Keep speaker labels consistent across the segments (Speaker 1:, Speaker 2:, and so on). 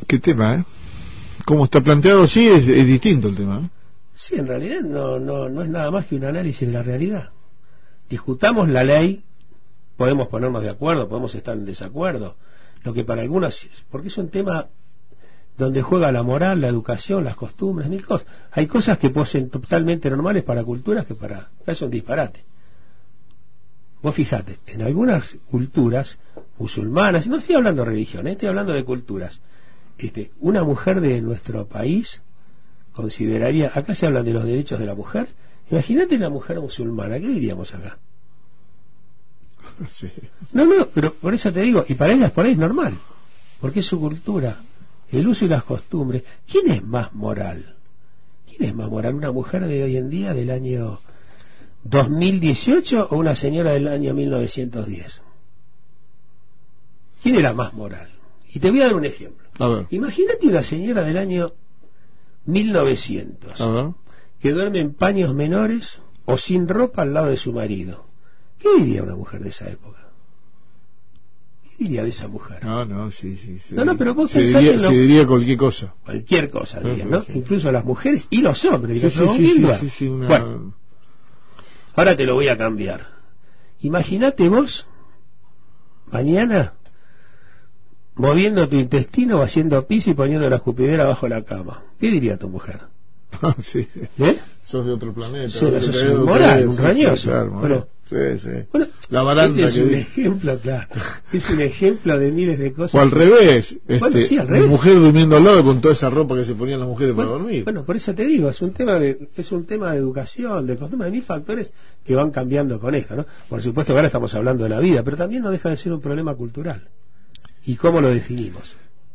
Speaker 1: Qué tema, ¿eh? Como está planteado así es distinto el tema, ¿eh?
Speaker 2: Sí, en realidad no es nada más que un análisis de la realidad. Discutamos la ley, podemos ponernos de acuerdo, podemos estar en desacuerdo, lo que para algunos, porque es un tema donde juega la moral, la educación, las costumbres, mil cosas. Hay cosas que pueden ser totalmente normales para culturas que para acá son disparate. Vos fijate, en algunas culturas musulmanas, no estoy hablando de religión, estoy hablando de culturas, una mujer de nuestro país consideraría, acá se hablan de los derechos de la mujer, imagínate la mujer musulmana, ¿qué diríamos acá?
Speaker 1: Sí.
Speaker 2: No, pero por eso te digo, y para ellas por ahí es normal, porque es su cultura, el uso y las costumbres. ¿Quién es más moral? ¿Quién es más moral? ¿Una mujer de hoy en día del año 2018 o una señora del año 1910? ¿Quién era más moral? Y te voy a dar un ejemplo.
Speaker 1: A ver.
Speaker 2: Imagínate una señora del año 1900
Speaker 1: A ver.
Speaker 2: que duerme en paños menores o sin ropa al lado de su marido. ¿Qué diría una mujer de esa época? ¿Qué diría de esa mujer?
Speaker 1: No, sí.
Speaker 2: No, pero vos
Speaker 1: se
Speaker 2: pensás
Speaker 1: diría,
Speaker 2: que
Speaker 1: se diría cualquier cosa.
Speaker 2: Cualquier cosa dirían, ¿no?
Speaker 1: Sí.
Speaker 2: Incluso las mujeres y los hombres.
Speaker 1: Sí,
Speaker 2: Bueno, ahora te lo voy a cambiar. Imagínate vos mañana moviendo tu intestino o haciendo pis y poniendo la escupidera bajo la cama. ¿Qué diría tu mujer?
Speaker 1: Sí.
Speaker 2: ¿Eh?
Speaker 1: Sos de otro planeta.
Speaker 2: Sí, sos un moral, un rañoso.
Speaker 1: Sí, claro,
Speaker 2: Bueno,
Speaker 1: Bueno, la baranda
Speaker 2: este es un ejemplo, claro. Es un ejemplo de miles de cosas.
Speaker 1: O al revés.
Speaker 2: Bueno, sí, al revés.
Speaker 1: Mi mujer durmiendo al lado con toda esa ropa que se ponían las mujeres para dormir.
Speaker 2: Bueno, por eso te digo, es un tema de educación, de costumbre, de mil factores que van cambiando con esto, ¿no? Por supuesto que ahora estamos hablando de la vida, pero también no deja de ser un problema cultural. ¿Y cómo lo definimos?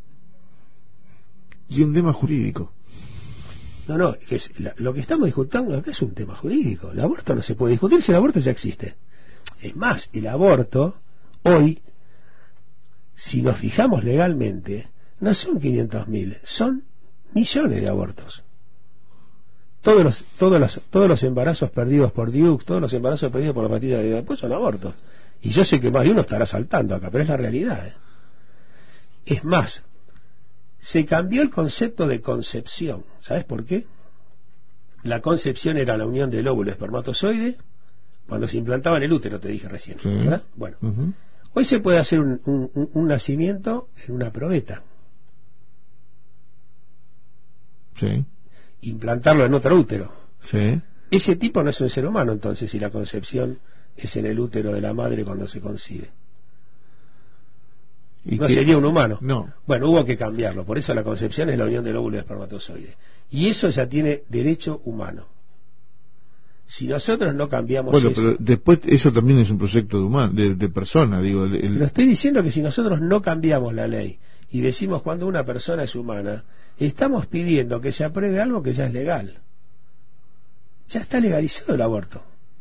Speaker 1: Y un tema jurídico.
Speaker 2: No, lo que estamos discutiendo acá es un tema jurídico. El aborto no se puede discutir si el aborto ya existe. Es más, el aborto, hoy, si nos fijamos legalmente, no son 500.000, son millones de abortos. Todos los embarazos perdidos por Dukes, todos los embarazos perdidos por la pastilla de después son abortos. Y yo sé que más de uno estará saltando acá, pero es la realidad, ¿eh? Es más, se cambió el concepto de concepción. ¿Sabes por qué? La concepción era la unión del óvulo espermatozoide cuando se implantaba en el útero, te dije recién,
Speaker 1: sí.
Speaker 2: ¿verdad? Bueno, hoy se puede hacer un nacimiento en una probeta.
Speaker 1: Sí.
Speaker 2: Implantarlo en otro útero.
Speaker 1: Sí.
Speaker 2: Ese tipo no es un ser humano, entonces, si la concepción es en el útero de la madre cuando se concibe. No sería un humano.
Speaker 1: No.
Speaker 2: Bueno, hubo que cambiarlo. Por eso la concepción es la unión del óvulo y espermatozoide. Y eso ya tiene derecho humano. Si nosotros no cambiamos
Speaker 1: bueno,
Speaker 2: eso...
Speaker 1: pero después eso también es un proyecto de persona, digo.
Speaker 2: Lo estoy diciendo que si nosotros no cambiamos la ley y decimos cuando una persona es humana, estamos pidiendo que se apruebe algo que ya es legal. Ya está legalizado el aborto.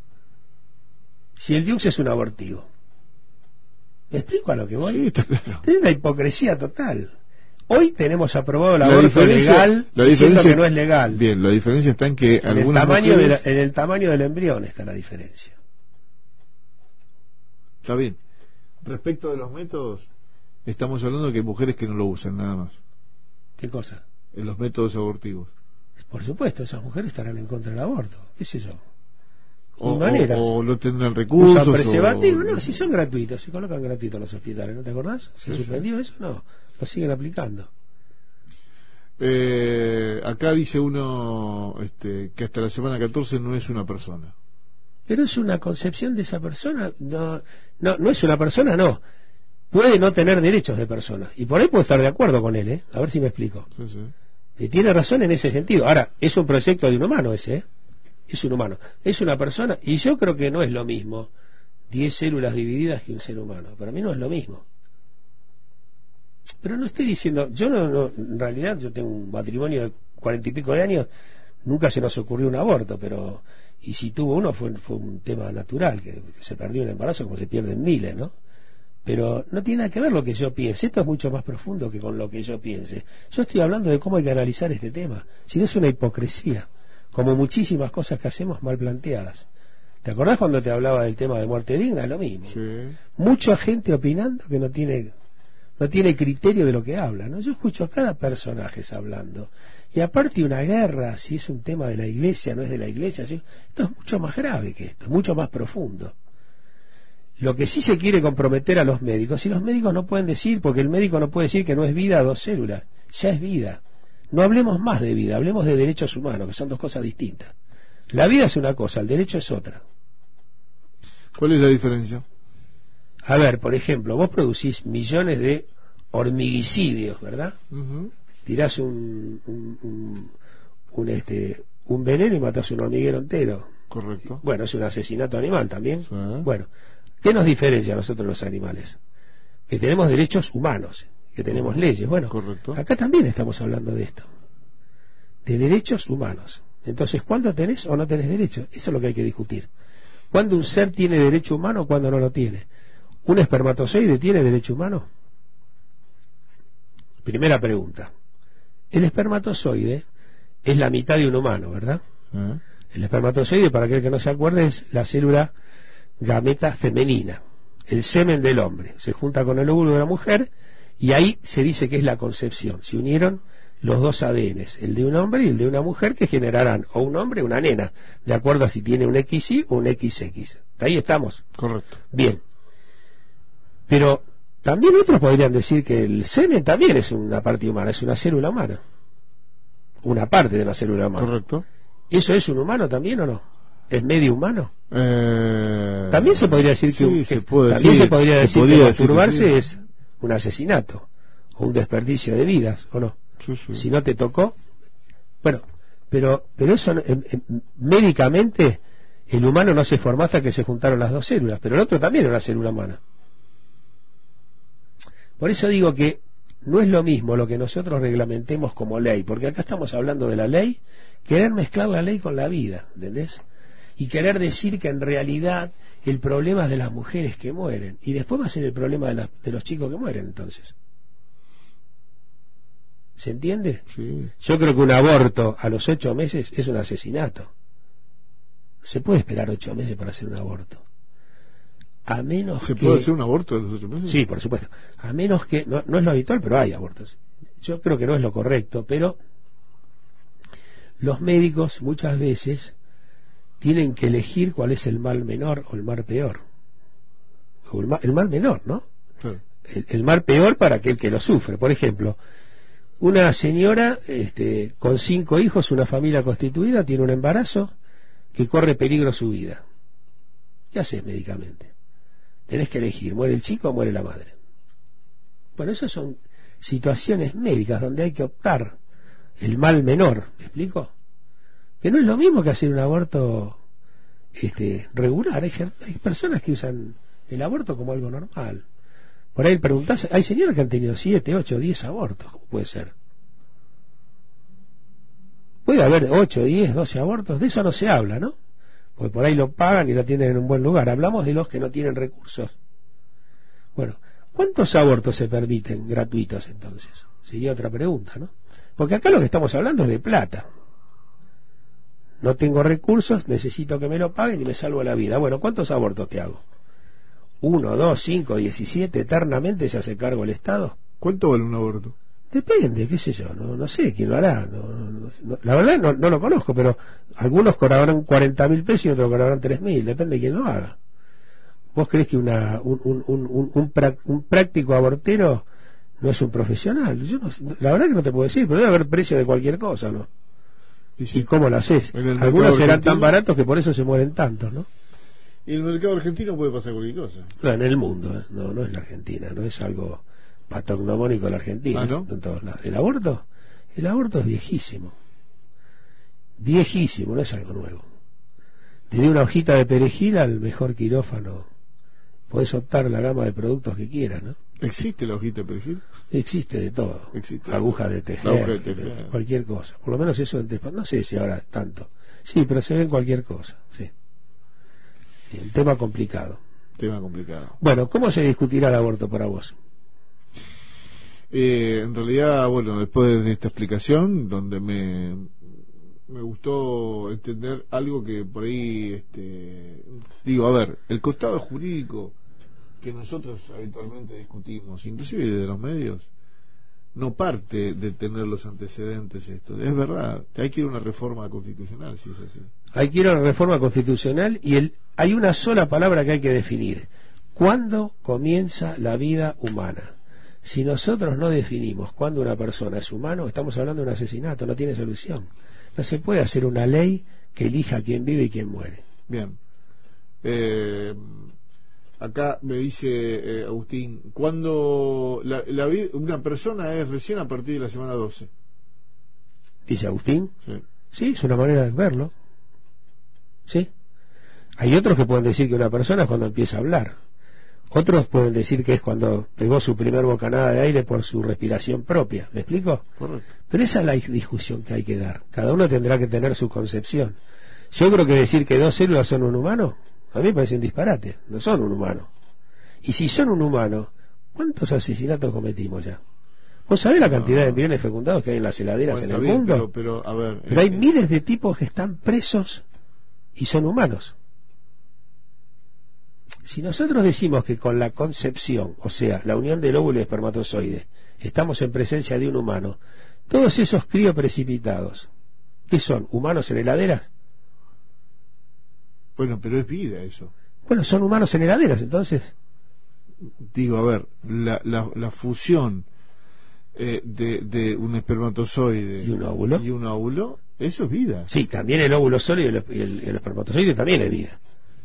Speaker 2: Si el Dukes es un abortivo. ¿Me explico a lo que voy?
Speaker 1: Sí, está claro.
Speaker 2: Es una hipocresía total. Hoy tenemos aprobado el aborto legal, diciendo que no es legal.
Speaker 1: Bien, la diferencia está en que
Speaker 2: en el tamaño del embrión está la diferencia.
Speaker 1: Está bien. Respecto de los métodos, estamos hablando de que hay mujeres que no lo usan, nada más.
Speaker 2: ¿Qué cosa?
Speaker 1: En los métodos abortivos.
Speaker 2: Por supuesto, esas mujeres estarán en contra del aborto. ¿Qué sé yo?
Speaker 1: O no tendrán recursos.
Speaker 2: ¿Usan preservativos? No, si son gratuitos, se colocan gratuitos en los hospitales, ¿no te acordás? ¿Se suspendió eso? No, lo siguen aplicando.
Speaker 1: Acá dice uno que hasta la semana 14 no es una persona.
Speaker 2: Pero es una concepción de esa persona. No es una persona, no. Puede no tener derechos de persona. Y por ahí puedo estar de acuerdo con él, ¿eh? A ver si me explico.
Speaker 1: Sí.
Speaker 2: Y tiene razón en ese sentido. Ahora, es un proyecto de un humano ese, ¿eh? Es un humano, es una persona, y yo creo que no es lo mismo 10 células divididas que un ser humano. Para mí no es lo mismo. Pero no estoy diciendo, yo no en realidad yo tengo un matrimonio de 40 y pico de años, nunca se nos ocurrió un aborto, pero y si tuvo uno fue un tema natural, que se perdió un embarazo como se pierden miles, ¿no? Pero no tiene nada que ver lo que yo piense, esto es mucho más profundo que con lo que yo piense. Yo estoy hablando de cómo hay que analizar este tema, si no es una hipocresía, como muchísimas cosas que hacemos mal planteadas. ¿Te acordás cuando te hablaba del tema de muerte digna? Es lo mismo.
Speaker 1: Sí.
Speaker 2: Mucha gente opinando que no tiene no tiene criterio de lo que habla, ¿no? Yo escucho a cada personaje hablando, y aparte una guerra, si es un tema de la iglesia, no es de la iglesia, esto es mucho más grave que esto, es mucho más profundo. Lo que sí se quiere comprometer a los médicos, y los médicos no pueden decir, porque el médico no puede decir que no es vida a 2 células, ya es vida. No hablemos más de vida, hablemos de derechos humanos, que son 2 cosas distintas. La vida es una cosa, el derecho es otra.
Speaker 1: ¿Cuál es la diferencia?
Speaker 2: A ver, por ejemplo, vos producís millones de hormiguicidios, ¿verdad? Tirás un veneno y matás un hormiguero entero.
Speaker 1: Correcto.
Speaker 2: Bueno, es un asesinato animal también.
Speaker 1: Sí.
Speaker 2: Bueno, ¿qué nos diferencia a nosotros los animales? Que tenemos derechos humanos, que tenemos leyes. Bueno,
Speaker 1: correcto.
Speaker 2: Acá también estamos hablando de esto, de derechos humanos. Entonces, ¿cuándo tenés o no tenés derecho? Eso es lo que hay que discutir. ¿Cuándo un ser tiene derecho humano o cuándo no lo tiene? ¿Un espermatozoide tiene derecho humano? Primera pregunta. El espermatozoide es la mitad de un humano, ¿verdad? El espermatozoide, para aquel que no se acuerde, es la célula gameta femenina, el semen del hombre. Se junta con el óvulo de la mujer y ahí se dice que es la concepción. Se unieron los 2 ADNs, el de un hombre y el de una mujer, que generarán o un hombre o una nena, de acuerdo a si tiene un XY o un XX. Ahí estamos.
Speaker 1: Correcto.
Speaker 2: Bien. Pero también otros podrían decir que el semen también es una parte humana, es una célula humana. Una parte de la célula humana.
Speaker 1: Correcto.
Speaker 2: ¿Eso es un humano también o no? ¿Es medio humano? También se podría decir que,
Speaker 1: se puede
Speaker 2: también
Speaker 1: decir,
Speaker 2: se podría decir
Speaker 1: podría
Speaker 2: que
Speaker 1: decir
Speaker 2: masturbarse
Speaker 1: que sí.
Speaker 2: es un asesinato o un desperdicio de vidas, ¿o no?
Speaker 1: Sí.
Speaker 2: Si no te tocó, bueno, pero eso médicamente el humano no se formó hasta que se juntaron las 2 células, pero el otro también era una célula humana. Por eso digo que no es lo mismo lo que nosotros reglamentemos como ley, porque acá estamos hablando de la ley, querer mezclar la ley con la vida, ¿entendés? Y querer decir que en realidad el problema es de las mujeres que mueren, y después va a ser el problema de los chicos que mueren, entonces. ¿Se entiende?
Speaker 1: Sí.
Speaker 2: Yo creo que un aborto a los 8 meses es un asesinato. Se puede esperar 8 meses para hacer un aborto. A menos
Speaker 1: ¿Se
Speaker 2: que...
Speaker 1: puede hacer un aborto a los 8 meses?
Speaker 2: Sí, por supuesto. A menos que... No es lo habitual, pero hay abortos. Yo creo que no es lo correcto, pero los médicos muchas veces tienen que elegir cuál es el mal menor o el mal peor. O el mal menor, ¿no?
Speaker 1: Claro.
Speaker 2: El mal peor para aquel que lo sufre. Por ejemplo, una señora con 5 hijos, una familia constituida, tiene un embarazo que corre peligro su vida. ¿Qué haces médicamente? Tenés que elegir, ¿muere el chico o muere la madre? Bueno, esas son situaciones médicas donde hay que optar el mal menor, ¿me explico? Que no es lo mismo que hacer un aborto regular. Hay personas que usan el aborto como algo normal. Por ahí preguntás, hay señoras que han tenido 7, 8, 10 abortos. ¿Cómo puede ser? Puede haber 8, 10, 12 abortos. De eso no se habla, ¿no? Porque por ahí lo pagan y lo atienden en un buen lugar. Hablamos de los que no tienen recursos. Bueno, ¿cuántos abortos se permiten gratuitos entonces? Sería otra pregunta, ¿no? Porque acá lo que estamos hablando es de plata. No tengo recursos, necesito que me lo paguen y me salvo la vida. Bueno, ¿cuántos abortos te hago? 1, 2, 5, 17, eternamente se hace cargo el Estado.
Speaker 1: ¿Cuánto vale un aborto?
Speaker 2: Depende, qué sé yo, no sé quién lo hará. La verdad no lo conozco, pero algunos cobrarán 40.000 pesos y otros cobrarán 3.000, depende de quién lo haga. ¿Vos creés que un práctico abortero no es un profesional? Yo no, la verdad que no te puedo decir, pero debe haber precio de cualquier cosa, ¿no? ¿Y cómo lo haces? Algunos serán tan baratos que por eso se mueren tantos, ¿no?
Speaker 1: Y en el mercado argentino puede pasar cualquier cosa.
Speaker 2: No, en el mundo, no es la Argentina, no es algo patognomónico de la Argentina,
Speaker 1: ¿Ah, no?
Speaker 2: en todos lados. El aborto es viejísimo, no es algo nuevo. Te di una hojita de perejil al mejor quirófano, podés optar la gama de productos que quieras, ¿no?
Speaker 1: ¿Existe la hojita de perejil?
Speaker 2: Existe de todo.
Speaker 1: Existe.
Speaker 2: Agujas de tejer, cualquier cosa. Por lo menos eso no sé si ahora tanto. Sí, pero se ve en cualquier cosa, sí. Un tema complicado. Bueno, ¿cómo se discutirá el aborto para vos?
Speaker 1: En realidad, bueno, después de esta explicación, donde me gustó entender algo que por ahí, digo, a ver, el costado jurídico que nosotros habitualmente discutimos, inclusive de los medios, no parte de tener los antecedentes esto. Es verdad, hay que ir a una reforma constitucional, si es así.
Speaker 2: Hay que ir a una reforma constitucional y hay una sola palabra que hay que definir. ¿Cuándo comienza la vida humana? Si nosotros no definimos cuándo una persona es humano, estamos hablando de un asesinato, no tiene solución. No se puede hacer una ley que elija quién vive y quién muere.
Speaker 1: Bien. Acá me dice Agustín, ¿cuándo una persona es recién a partir de la semana 12?
Speaker 2: ¿Dice Agustín?
Speaker 1: Sí.
Speaker 2: Sí, es una manera de verlo. ¿Sí? Hay otros que pueden decir que una persona es cuando empieza a hablar. Otros pueden decir que es cuando pegó su primer bocanada de aire por su respiración propia. ¿Me explico?
Speaker 1: Correcto.
Speaker 2: Pero esa es la discusión que hay que dar. Cada uno tendrá que tener su concepción. Yo creo que decir que 2 células son un humano, a mí me parece un disparate. No son un humano. Y si son un humano, ¿cuántos asesinatos cometimos ya? ¿Vos sabés la cantidad de embriones fecundados que hay en las heladeras en el mundo?
Speaker 1: Pero, a ver,
Speaker 2: pero hay miles de tipos que están presos y son humanos. Si nosotros decimos que con la concepción, o sea, la unión del óvulo y espermatozoide, estamos en presencia de un humano, todos esos crioprecipitados, ¿qué son? ¿Humanos en heladeras?
Speaker 1: Bueno, pero es vida eso.
Speaker 2: Bueno, son humanos en heladeras, entonces.
Speaker 1: Digo, a ver, la fusión de un espermatozoide
Speaker 2: y un
Speaker 1: óvulo, eso es vida.
Speaker 2: Sí, también el óvulo sólido y el espermatozoide también es vida.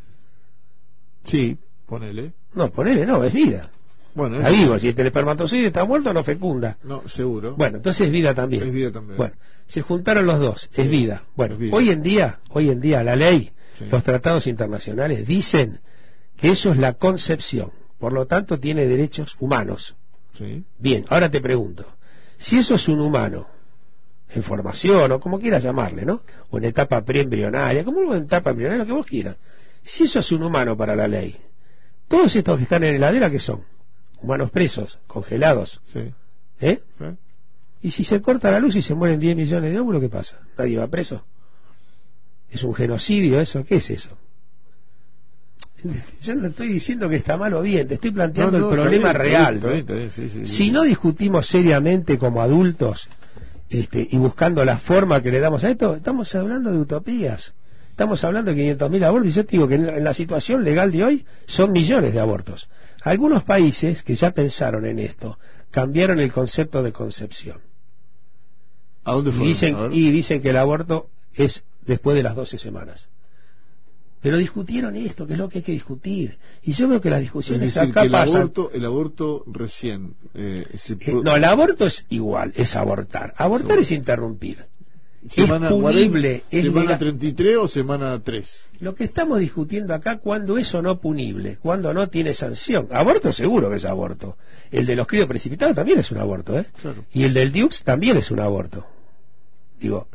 Speaker 1: Sí, ponele.
Speaker 2: No, ponele, no, es vida.
Speaker 1: Bueno,
Speaker 2: está vivo, si el espermatozoide está muerto no fecunda.
Speaker 1: No, seguro.
Speaker 2: Bueno, entonces es vida también.
Speaker 1: Es vida también.
Speaker 2: Bueno, se juntaron los dos, sí, es vida. Bueno,
Speaker 1: es vida.
Speaker 2: Hoy en día la ley,
Speaker 1: sí,
Speaker 2: los tratados internacionales dicen que eso es la concepción, por lo tanto tiene derechos humanos.
Speaker 1: Sí.
Speaker 2: Bien, ahora te pregunto, si eso es un humano en formación o como quieras llamarle, ¿no? O en etapa preembrionaria, como en etapa embrionaria, lo que vos quieras. Si eso es un humano para la ley, todos estos que están en heladera, ¿qué son? Humanos presos, congelados.
Speaker 1: Sí.
Speaker 2: ¿Eh?
Speaker 1: Sí.
Speaker 2: Y si se corta la luz y se mueren 10 millones de óvulos, ¿qué pasa? ¿Nadie va preso? ¿Es un genocidio eso? ¿Qué es eso? Yo no estoy diciendo que está mal o bien, te estoy planteando el problema real.
Speaker 1: Está bien, sí,
Speaker 2: si no discutimos seriamente como adultos y buscando la forma que le damos a esto, estamos hablando de utopías. Estamos hablando de 500.000 abortos y yo te digo que en la situación legal de hoy son millones de abortos. Algunos países que ya pensaron en esto cambiaron el concepto de concepción.
Speaker 1: ¿A dónde fueron?
Speaker 2: Y dicen que el aborto es después de las 12 semanas. Pero discutieron esto, que es lo que hay que discutir. Y yo veo que las discusiones acá pasan.
Speaker 1: El aborto recién.
Speaker 2: No, el aborto es igual, es abortar. Abortar sí, es interrumpir.
Speaker 1: Semana
Speaker 2: es punible.
Speaker 1: 40, semana 33 o semana 3.
Speaker 2: Lo que estamos discutiendo acá, cuando es o no punible, cuando no tiene sanción. Aborto seguro que es aborto. El de los críos precipitados también es un aborto, ¿eh?
Speaker 1: Claro.
Speaker 2: Y el del Dux también es un aborto. Digo,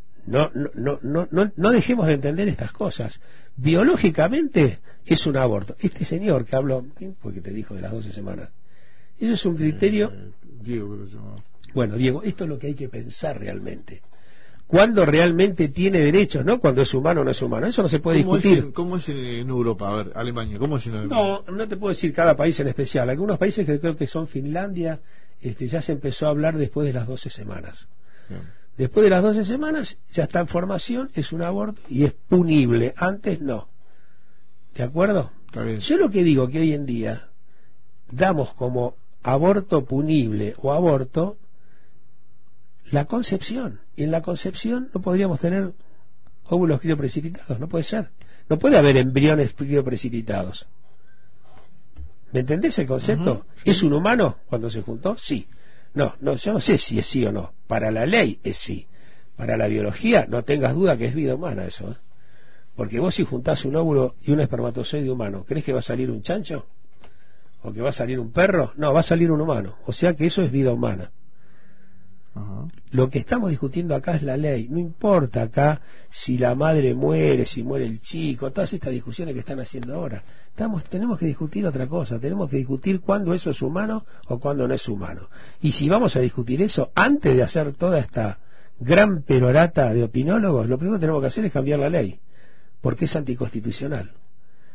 Speaker 2: no dejemos de entender estas cosas. Biológicamente es un aborto. Este señor que habló, ¿quién fue que te dijo de las 12 semanas? Eso es un criterio.
Speaker 1: Diego, creo que se llama.
Speaker 2: Bueno, Diego, esto es lo que hay que pensar realmente. Cuando realmente tiene derechos, ¿no? Cuando es humano o no es humano. Eso no se puede discutir.
Speaker 1: ¿Cómo es en Europa? A ver, Alemania, ¿cómo es en Alemania?
Speaker 2: No te puedo decir cada país en especial. Algunos países que creo que son Finlandia, ya se empezó a hablar después de las 12 semanas.
Speaker 1: Bien.
Speaker 2: Después de las 12 semanas ya está en formación, es un aborto y es punible. Antes no. ¿De acuerdo?
Speaker 1: Está bien.
Speaker 2: Yo lo que digo que hoy en día damos como aborto punible o aborto la concepción. Y en la concepción no podríamos tener óvulos crioprecipitados, no puede ser. No puede haber embriones crioprecipitados. ¿Me entendés el concepto?
Speaker 1: Sí.
Speaker 2: ¿Es un humano cuando se juntó? Sí. No, yo no sé si es sí o no. Para la ley es sí. Para la biología no tengas duda que es vida humana eso, ¿eh? Porque vos si juntás un óvulo y un espermatozoide humano, ¿crees que va a salir un chancho? ¿O que va a salir un perro? No, va a salir un humano. O sea que eso es vida humana.
Speaker 1: Ajá.
Speaker 2: Lo que estamos discutiendo acá es la ley. No importa acá si la madre muere, si muere el chico, todas estas discusiones que están haciendo ahora. Tenemos que discutir otra cosa. Tenemos que discutir cuándo eso es humano o cuándo no es humano. Y si vamos a discutir eso, antes de hacer toda esta gran perorata de opinólogos, lo primero que tenemos que hacer es cambiar la ley, porque es anticonstitucional.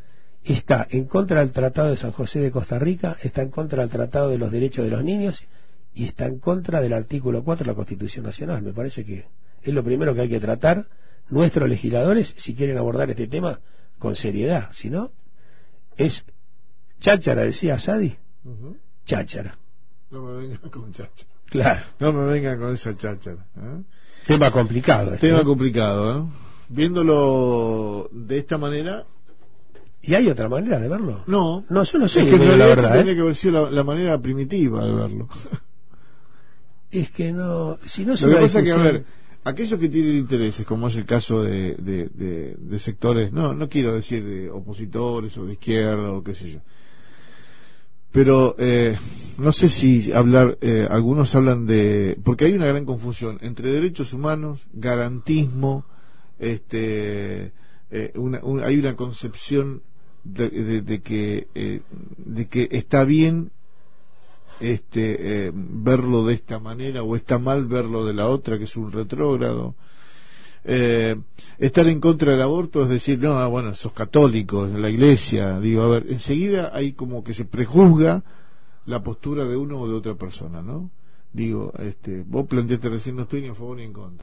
Speaker 2: está en contra del Tratado de San José de Costa Rica, está en contra del Tratado de los Derechos de los Niños y está en contra del artículo 4 de la Constitución Nacional. Me parece que es lo primero que hay que tratar nuestros legisladores si quieren abordar este tema con seriedad. Si no, es cháchara, decía Sadi. Cháchara.
Speaker 1: No me vengan con cháchara.
Speaker 2: Claro.
Speaker 1: No me vengan con esa cháchara.
Speaker 2: Tema complicado.
Speaker 1: Tema complicado, Viéndolo de esta manera.
Speaker 2: ¿Y hay otra manera de verlo?
Speaker 1: No,
Speaker 2: yo no sé.
Speaker 1: Es que en
Speaker 2: la verdad,
Speaker 1: tiene que haber sido la manera primitiva de verlo.
Speaker 2: Es que no, si no
Speaker 1: Lo que pasa es que, a ver, aquellos que tienen intereses, como es el caso de sectores, no quiero decir de opositores o de izquierda o qué sé yo, pero no sé si hablar, algunos hablan porque hay una gran confusión entre derechos humanos, garantismo, hay una concepción de que está bien verlo de esta manera o está mal verlo de la otra, que es un retrógrado. Estar en contra del aborto es decir, no, bueno, sos católicos, la iglesia, digo, a ver, enseguida hay como que se prejuzga la postura de uno o de otra persona, ¿no? Digo, vos planteaste recién, no estoy ni a favor ni en contra.